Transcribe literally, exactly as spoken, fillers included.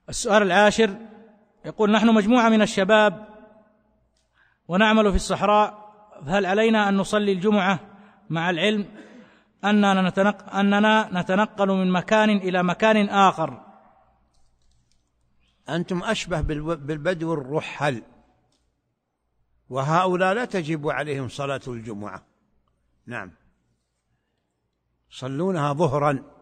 السؤال العاشر يقول: نحن مجموعة من الشباب ونعمل في الصحراء، فهل علينا أن نصلي الجمعة مع العلم أننا نتنقل, أننا نتنقل من مكان إلى مكان آخر؟ أنتم أشبه بالبدو الرحل، وهؤلاء لا تجب عليهم صلاة الجمعة. نعم، صلونها ظهرا